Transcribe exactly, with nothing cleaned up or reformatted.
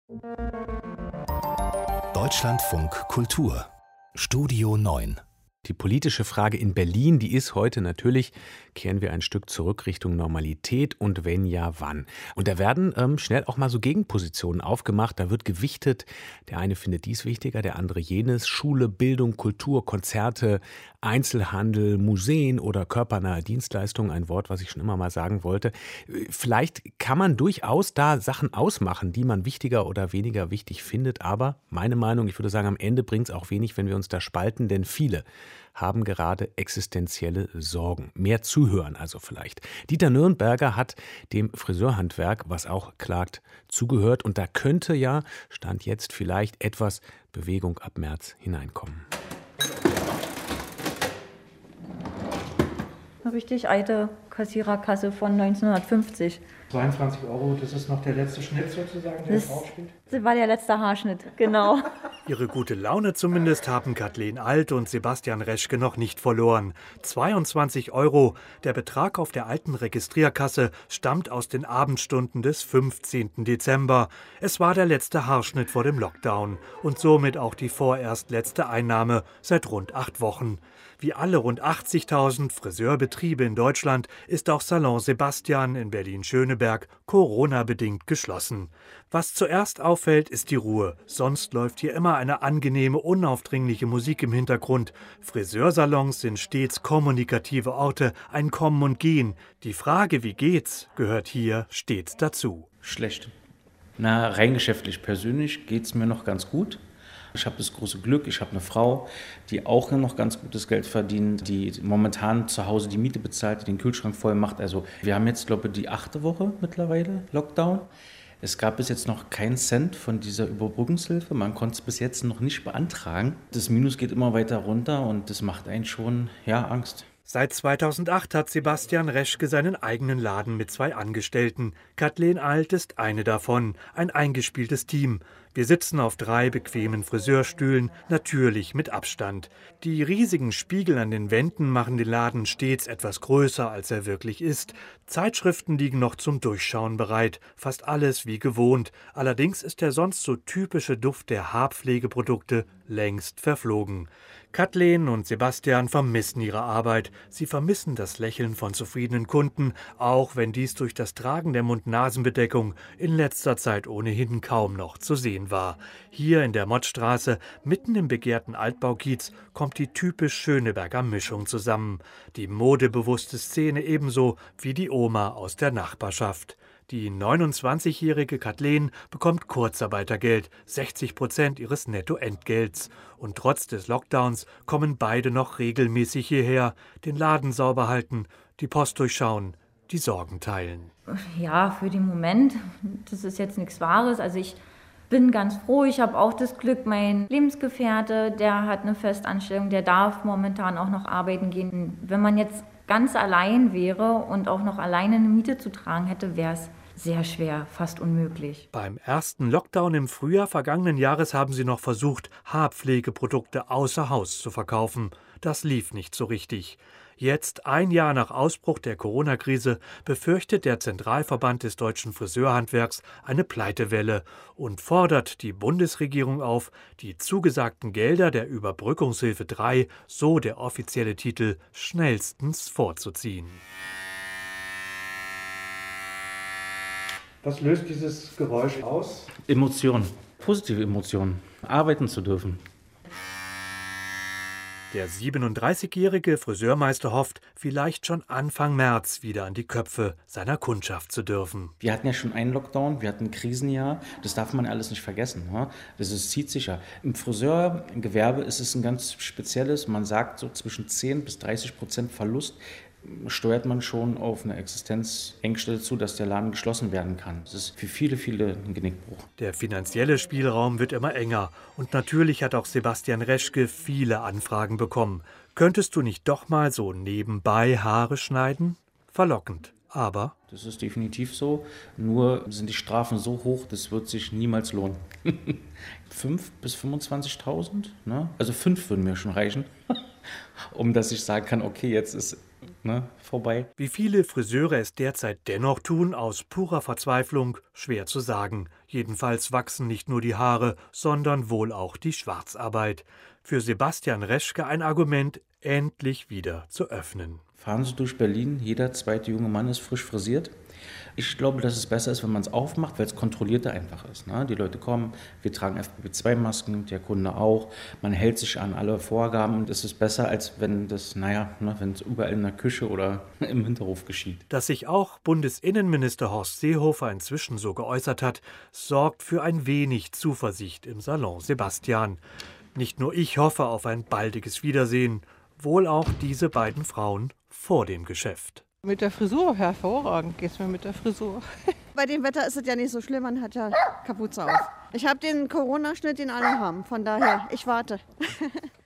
Deutschlandfunk Kultur Studio neun. Die politische Frage in Berlin, die ist heute natürlich, kehren wir ein Stück zurück Richtung Normalität und wenn ja, wann? Und da werden ähm, schnell auch mal so Gegenpositionen aufgemacht, da wird gewichtet, der eine findet dies wichtiger, der andere jenes, Schule, Bildung, Kultur, Konzerte, Einzelhandel, Museen oder körpernahe Dienstleistungen, ein Wort, was ich schon immer mal sagen wollte. Vielleicht kann man durchaus da Sachen ausmachen, die man wichtiger oder weniger wichtig findet, aber meine Meinung, ich würde sagen, am Ende bringt es auch wenig, wenn wir uns da spalten, denn viele haben gerade existenzielle Sorgen. Mehr zuhören also vielleicht. Dieter Nürnberger hat dem Friseurhandwerk, was auch klagt, zugehört und da könnte ja, Stand jetzt vielleicht, etwas Bewegung ab März hineinkommen. Richtig alte Kassiererkasse von neunzehnhundertfünfzig. zweiundzwanzig Euro, das ist noch der letzte Schnitt sozusagen, der Das draufsteht? Das war der letzte Haarschnitt, genau. Ihre gute Laune zumindest haben Kathleen Alt und Sebastian Reschke noch nicht verloren. zweiundzwanzig Euro. Der Betrag auf der alten Registrierkasse stammt aus den Abendstunden des fünfzehnten Dezember. Es war der letzte Haarschnitt vor dem Lockdown und somit auch die vorerst letzte Einnahme seit rund acht Wochen. Wie alle rund achtzigtausend Friseurbetriebe in Deutschland ist auch Salon Sebastian in Berlin-Schöneberg Corona-bedingt geschlossen. Was zuerst auffällt, ist die Ruhe. Sonst läuft hier immer eine angenehme, unaufdringliche Musik im Hintergrund. Friseursalons sind stets kommunikative Orte, ein Kommen und Gehen. Die Frage, wie geht's, gehört hier stets dazu. Schlecht. Na, rein geschäftlich, persönlich geht's mir noch ganz gut. Ich habe das große Glück, ich habe eine Frau, die auch noch ganz gutes Geld verdient, die momentan zu Hause die Miete bezahlt, die den Kühlschrank voll macht. Also wir haben jetzt, glaube ich, die achte Woche mittlerweile Lockdown. Es gab bis jetzt noch keinen Cent von dieser Überbrückungshilfe. Man konnte es bis jetzt noch nicht beantragen. Das Minus geht immer weiter runter und das macht einen schon, ja, Angst. Seit zweitausendacht hat Sebastian Reschke seinen eigenen Laden mit zwei Angestellten. Kathleen Alt ist eine davon, ein eingespieltes Team. Wir sitzen auf drei bequemen Friseurstühlen, natürlich mit Abstand. Die riesigen Spiegel an den Wänden machen den Laden stets etwas größer, als er wirklich ist. Zeitschriften liegen noch zum Durchschauen bereit, fast alles wie gewohnt. Allerdings ist der sonst so typische Duft der Haarpflegeprodukte längst verflogen. Kathleen und Sebastian vermissen ihre Arbeit. Sie vermissen das Lächeln von zufriedenen Kunden, auch wenn dies durch das Tragen der Mund-Nasen-Bedeckung in letzter Zeit ohnehin kaum noch zu sehen war. Hier in der Mottstraße, mitten im begehrten Altbaukiez, kommt die typisch Schöneberger Mischung zusammen. Die modebewusste Szene ebenso wie die Oma aus der Nachbarschaft. Die neunundzwanzigjährige Kathleen bekommt Kurzarbeitergeld, sechzig Prozent ihres Nettoentgelts. Und trotz des Lockdowns kommen beide noch regelmäßig hierher, den Laden sauber halten, die Post durchschauen, die Sorgen teilen. Ja, für den Moment, das ist jetzt nichts Wahres. Also ich bin ganz froh, ich habe auch das Glück, mein Lebensgefährte, der hat eine Festanstellung, der darf momentan auch noch arbeiten gehen. Wenn man jetzt ganz allein wäre und auch noch alleine eine Miete zu tragen hätte, wäre es sehr schwer, fast unmöglich. Beim ersten Lockdown im Frühjahr vergangenen Jahres haben sie noch versucht, Haarpflegeprodukte außer Haus zu verkaufen. Das lief nicht so richtig. Jetzt, ein Jahr nach Ausbruch der Corona-Krise, befürchtet der Zentralverband des deutschen Friseurhandwerks eine Pleitewelle und fordert die Bundesregierung auf, die zugesagten Gelder der Überbrückungshilfe drei, so der offizielle Titel, schnellstens vorzuziehen. Was löst dieses Geräusch aus? Emotionen, positive Emotionen, arbeiten zu dürfen. Der siebenunddreißigjährige Friseurmeister hofft, vielleicht schon Anfang März wieder an die Köpfe seiner Kundschaft zu dürfen. Wir hatten ja schon einen Lockdown, wir hatten ein Krisenjahr, das darf man alles nicht vergessen. Das ist, zieht sich ja. Im Friseurgewerbe ist es ein ganz spezielles, man sagt so zwischen zehn bis dreißig Prozent Verlust steuert man schon auf eine Existenzengstelle zu, dass der Laden geschlossen werden kann. Das ist für viele, viele ein Genickbruch. Der finanzielle Spielraum wird immer enger und natürlich hat auch Sebastian Reschke viele Anfragen bekommen. Könntest du nicht doch mal so nebenbei Haare schneiden? Verlockend, aber... Das ist definitiv so, nur sind die Strafen so hoch, das wird sich niemals lohnen. fünf bis fünfundzwanzigtausend, ne? Also fünf würden mir schon reichen, um dass ich sagen kann, okay, jetzt ist ne, vorbei. Wie viele Friseure es derzeit dennoch tun, aus purer Verzweiflung, schwer zu sagen. Jedenfalls wachsen nicht nur die Haare, sondern wohl auch die Schwarzarbeit. Für Sebastian Reschke ein Argument, endlich wieder zu öffnen. Fahren Sie durch Berlin, jeder zweite junge Mann ist frisch frisiert. Ich glaube, dass es besser ist, wenn man es aufmacht, weil es kontrollierter einfach ist. Ne? Die Leute kommen, wir tragen F P P zwei Masken, der Kunde auch. Man hält sich an alle Vorgaben und es ist besser, als wenn das, naja, ne, wenn es überall in der Küche oder im Hinterhof geschieht. Dass sich auch Bundesinnenminister Horst Seehofer inzwischen so geäußert hat, sorgt für ein wenig Zuversicht im Salon Sebastian. Nicht nur ich hoffe auf ein baldiges Wiedersehen, wohl auch diese beiden Frauen vor dem Geschäft. Mit der Frisur, hervorragend geht's mir mit der Frisur. Bei dem Wetter ist es ja nicht so schlimm, man hat ja Kapuze auf. Ich habe den Corona-Schnitt, den alle haben, von daher, ich warte.